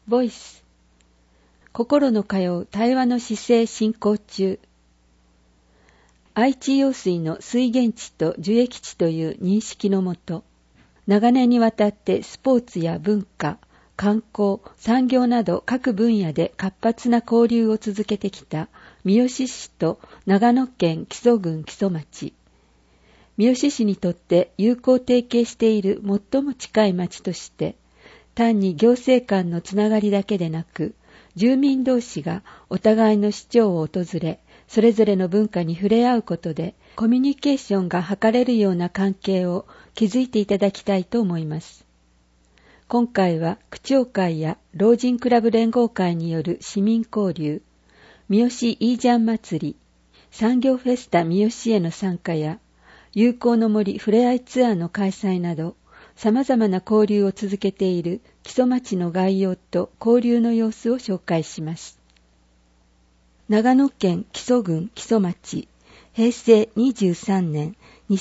ボイス。心の通う対話の姿勢進行中。愛知用水の水源地と受益地という認識のもと、長年にわたってスポーツや文化、観光、産業など各分野で活発な交流を続けてきた三好市と長野県木曽郡木曽町。三好市にとって友好提携している最も近い町として、単に行政間のつながりだけでなく、住民同士がお互いの市町を訪れ、それぞれの文化に触れ合うことで、コミュニケーションが図れるような関係を築いていただきたいと思います。今回は区長会や老人クラブ連合会による市民交流、三好イージャン祭り、産業フェスタ三好への参加や、友好の森ふれあいツアーの開催など、様々な交流を続けている木曽町の概要と交流の様子を紹介します。長野県木曽郡木曽町、平成23年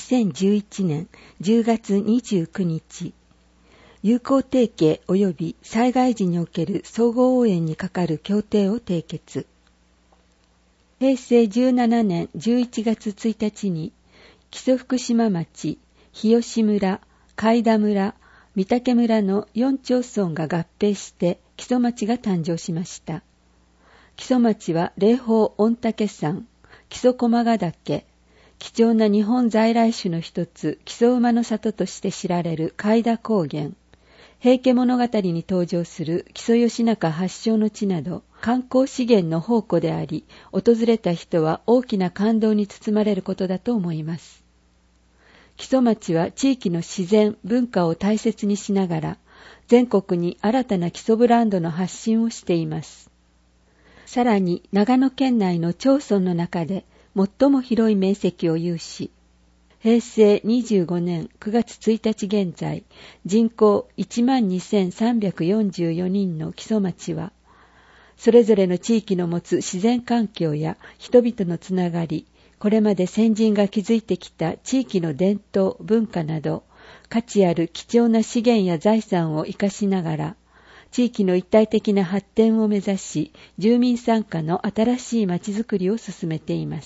2011年10月29日、友好提携及び災害時における総合応援に係る協定を締結。平成17年11月1日に、木曽福島町、日吉村、海田村、御嶽村の4町村が合併して木曽町が誕生しました。木曽町は霊峰御嶽山、木曽駒ヶ岳、貴重な日本在来種の一つ木曽馬の里として知られる海田高原、平家物語に登場する木曽義仲発祥の地など観光資源の宝庫であり、訪れた人は大きな感動に包まれることだと思います。木曽町は地域の自然、文化を大切にしながら、全国に新たな木曽ブランドの発信をしています。さらに、長野県内の町村の中で最も広い面積を有し、平成25年9月1日現在、人口 12,344 人の木曽町は、それぞれの地域の持つ自然環境や人々のつながり、これまで先人が築いてきた地域の伝統、文化など、価値ある貴重な資源や財産を生かしながら、地域の一体的な発展を目指し、住民参加の新しい町づくりを進めています。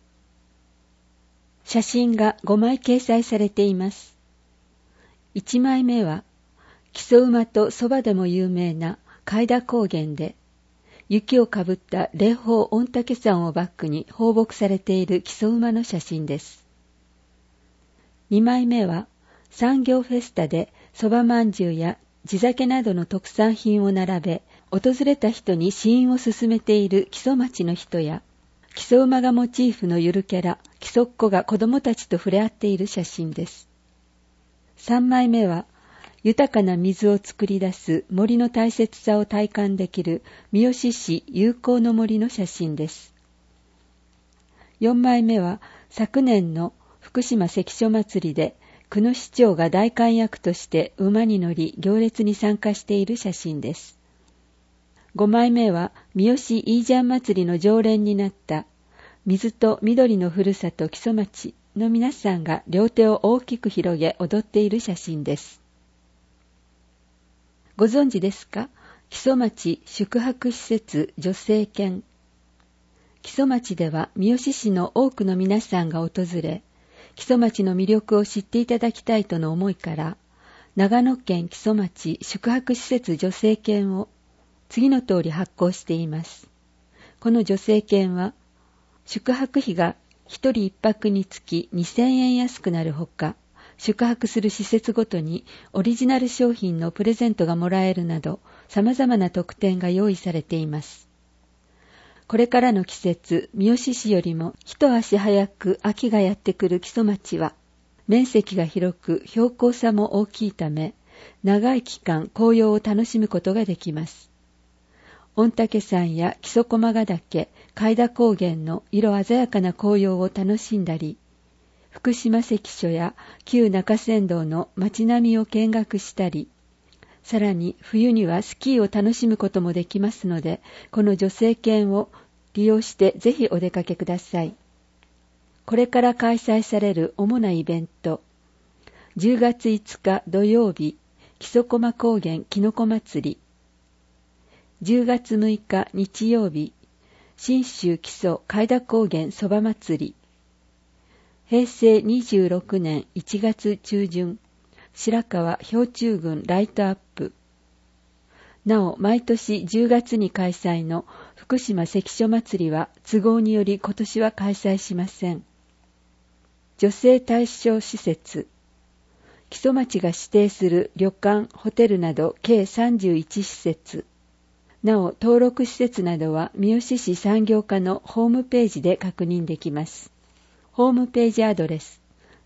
写真が5枚掲載されています。1枚目は、木曽馬とそばでも有名な海田高原で、雪をかぶった霊峰御嶽山をバックに放牧されている木曽馬の写真です。2枚目は、産業フェスタでそばまんじゅうや地酒などの特産品を並べ、訪れた人に試飲を勧めている木曽町の人や、木曽馬がモチーフのゆるキャラ、木曽っ子が子供たちと触れ合っている写真です。3枚目は、豊かな水を作り出す森の大切さを体感できる三好市友好の森の写真です。4枚目は昨年の福島関所祭りで久野市長が代官役として馬に乗り行列に参加している写真です。5枚目は三好イージャン祭りの常連になった水と緑のふるさと木曽町の皆さんが両手を大きく広げ踊っている写真です。ご存知ですか？木曽町宿泊施設助成券。木曽町では三好市の多くの皆さんが訪れ、木曽町の魅力を知っていただきたいとの思いから、長野県木曽町宿泊施設助成券を次の通り発行しています。この助成券は、宿泊費が1人1泊につき2000円安くなるほか、宿泊する施設ごとにオリジナル商品のプレゼントがもらえるなど様々な特典が用意されています。これからの季節、三好市よりも一足早く秋がやってくる木曽町は、面積が広く標高差も大きいため、長い期間紅葉を楽しむことができます。御嶽山や木曽駒ヶ岳、海田高原の色鮮やかな紅葉を楽しんだり、福島関所や旧中山道の街並みを見学したり、さらに冬にはスキーを楽しむこともできますので、この助成券を利用してぜひお出かけください。これから開催される主なイベント、10月5日土曜日、木曽駒高原きのこ祭り、 10月6日日曜日、信州木曽海田高原そば祭り。平成26年1月中旬、白川氷柱群ライトアップ。なお、毎年10月に開催の福島関所祭りは都合により今年は開催しません。女性対象施設。木曽町が指定する旅館、ホテルなど計31施設。なお、登録施設などは三好市産業課のホームページで確認できます。ホームページアドレス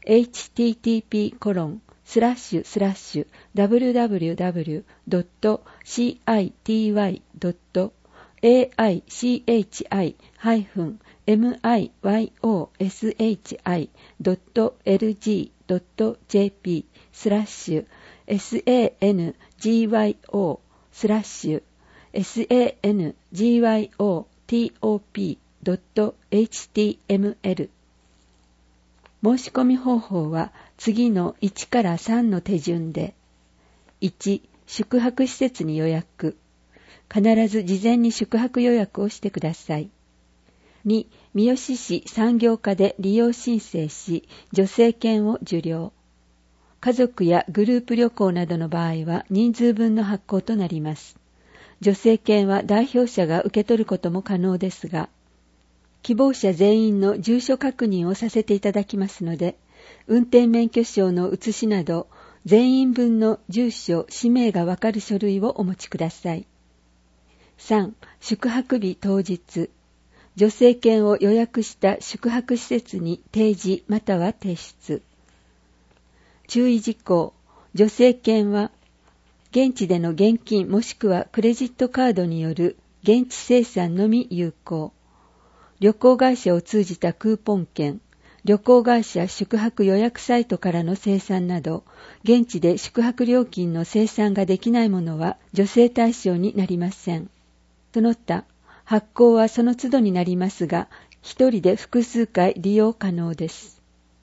http://www.citywide.sangyo.top.html 申し込み方法は次の1から3の手順で、1、宿泊施設に予約。必ず事前に宿泊予約をしてください。2、三好市産業課で利用申請し、助成券を受領。家族やグループ旅行などの場合は人数分の発行となります。助成券は代表者が受け取ることも可能ですが、希望者全員の住所確認をさせていただきますので、運転免許証の写しなど、全員分の住所、氏名がわかる書類をお持ちください。3、宿泊日当日。助成券を予約した宿泊施設に提示または提出。注意事項。助成券は、現地での現金もしくはクレジットカードによる現地精算のみ有効。旅行会社を通じたクーポン券、旅行会社宿泊予約サイトからの精算など、現地で宿泊料金の精算ができないものは助成対象になりません。その他、発行はその都度になりますが、一人で複数回利用可能です。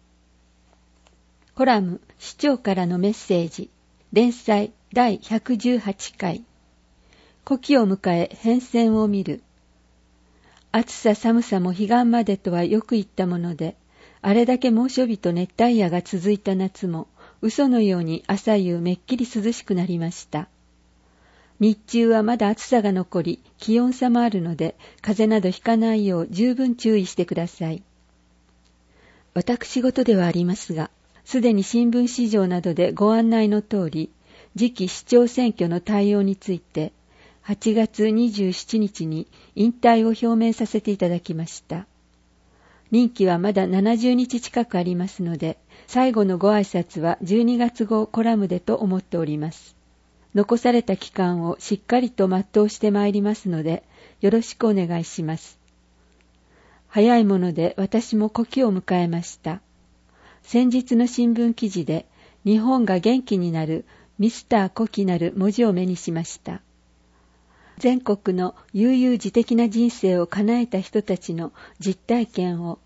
コラム、市長からのメッセージ、連載第118回。古希を迎え変遷を見る。暑さ寒さも彼岸までとはよく言ったもので、あれだけ猛暑日と熱帯夜が続いた夏も、嘘のように朝夕めっきり涼しくなりました。日中はまだ暑さが残り、気温差もあるので、風邪などひかないよう十分注意してください。私事ではありますが、すでに新聞市場などでご案内の通り、次期市長選挙の対応について、8月27日に引退を表明させていただきました。任期はまだ70日近くありますので、最後のご挨拶は12月号コラムでと思っております。残された期間をしっかりと全うしてまいりますので、よろしくお願いします。早いもので私も古希を迎えました。先日の新聞記事で、日本が元気になるミスター古希なる文字を目にしました。全国の悠々自適な人生を叶えた人たちの実体験を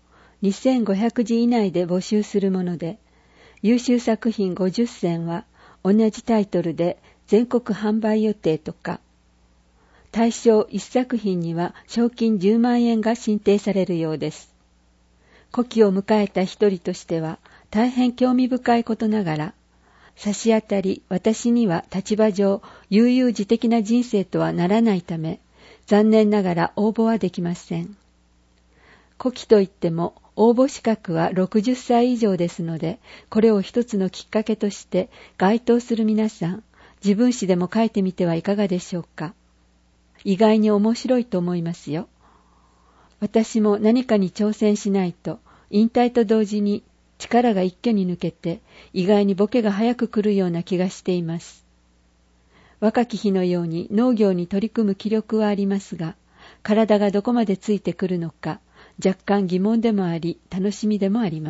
2500字以内で募集するもので、優秀作品50選は同じタイトルで全国販売予定とか、対象1作品には賞金10万円が申請されるようです。古希を迎えた一人としては大変興味深いことながら、差し当たり私には立場上悠々自適な人生とはならないため、残念ながら応募はできません。古希といっても応募資格は60歳以上ですので、これを一つのきっかけとして該当する皆さん、自分史でも書いてみてはいかがでしょうか。意外に面白いと思いますよ。私も何かに挑戦しないと、引退と同時に力が一挙に抜けて、意外にボケが早く来るような気がしています。若き日のように農業に取り組む気力はありますが、体がどこまでついてくるのか、若干疑問でもあり、楽しみでもあります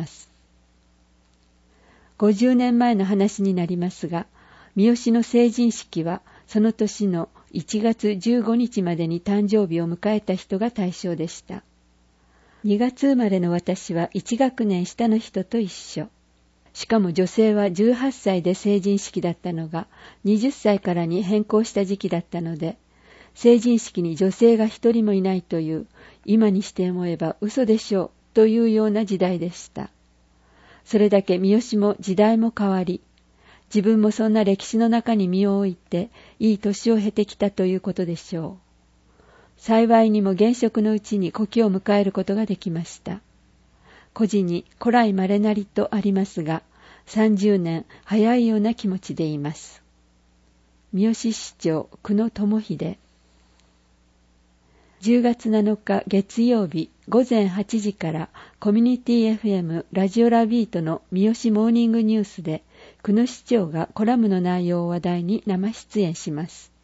。50年前の話になりますが、三好の成人式は、その年の1月15日までに誕生日を迎えた人が対象でした。2月生まれの私は1学年下の人と一緒。しかも女性は18歳で成人式だったのが20歳からに変更した時期だったので、 成人式に女性が一人もいないという、今にして思えば嘘でしょうというような時代でした。それだけ三好も時代も変わり、自分もそんな歴史の中に身を置いて、いい年を経てきたということでしょう。幸いにも現職のうちに古希を迎えることができました。故事に古来稀なりとありますが、30年早いような気持ちでいます。三好市長久野智秀。10月7日月曜日午前8時からコミュニティ FM ラジオラビートの三好モーニングニュースで久野市長がコラムの内容を話題に生出演します。